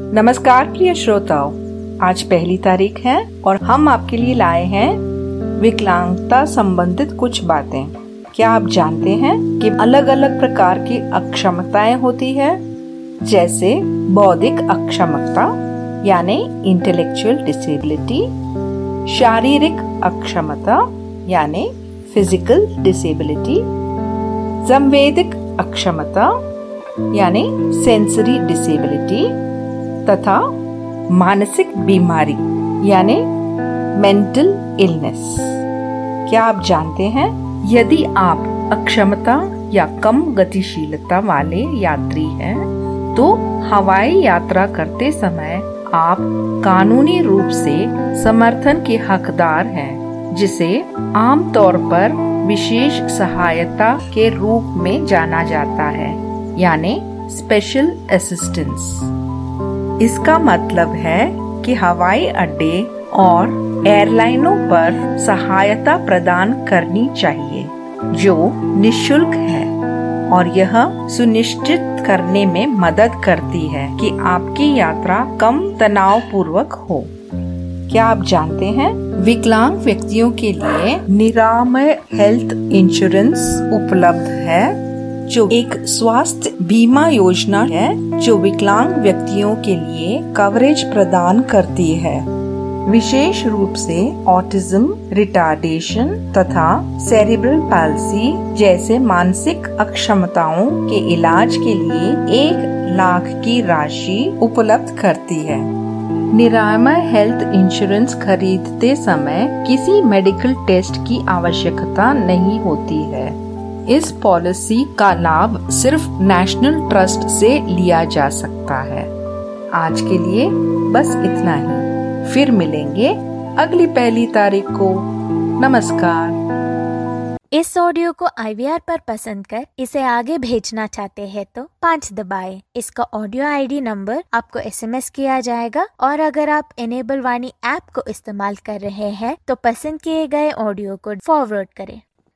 नमस्कार प्रिय श्रोताओं, आज 1 तारीख है और हम आपके लिए लाए हैं विकलांगता संबंधित कुछ बातें। क्या आप जानते हैं कि अलग अलग प्रकार की अक्षमताएं होती है, जैसे बौद्धिक अक्षमता यानी इंटेलेक्चुअल डिसेबिलिटी, शारीरिक अक्षमता यानी फिजिकल डिसेबिलिटी, संवेदिक अक्षमता यानी सेंसरी डिसेबिलिटी तथा मानसिक बीमारी यानी मेंटल इलनेस। क्या आप जानते हैं, यदि आप अक्षमता या कम गतिशीलता वाले यात्री हैं, तो हवाई यात्रा करते समय आप कानूनी रूप से समर्थन के हकदार हैं, जिसे आमतौर पर विशेष सहायता के रूप में जाना जाता है, यानी स्पेशल असिस्टेंस। इसका मतलब है कि हवाई अड्डे और एयरलाइनों पर सहायता प्रदान करनी चाहिए जो निःशुल्क है, और यह सुनिश्चित करने में मदद करती है कि आपकी यात्रा कम तनावपूर्वक हो। क्या आप जानते हैं, विकलांग व्यक्तियों के लिए निरामय हेल्थ इंश्योरेंस उपलब्ध है, जो एक स्वास्थ्य बीमा योजना है जो विकलांग व्यक्तियों के लिए कवरेज प्रदान करती है। विशेष रूप से ऑटिज्म, रिटार्डेशन तथा सेरिब्रल पैल्सी जैसे मानसिक अक्षमताओं के इलाज के लिए 1 लाख की राशि उपलब्ध करती है। निरामय हेल्थ इंश्योरेंस खरीदते समय किसी मेडिकल टेस्ट की आवश्यकता नहीं होती है। इस पॉलिसी का लाभ सिर्फ नेशनल ट्रस्ट से लिया जा सकता है। आज के लिए बस इतना ही, फिर मिलेंगे अगली 1 तारीख को। नमस्कार। इस ऑडियो को IVR पर पसंद कर इसे आगे भेजना चाहते हैं तो 5 दबाएं। इसका ऑडियो ID नंबर आपको SMS किया जाएगा, और अगर आप इनेबल वाणी ऐप को इस्तेमाल कर रहे हैं तो पसंद किए गए ऑडियो को फॉरवर्ड करें।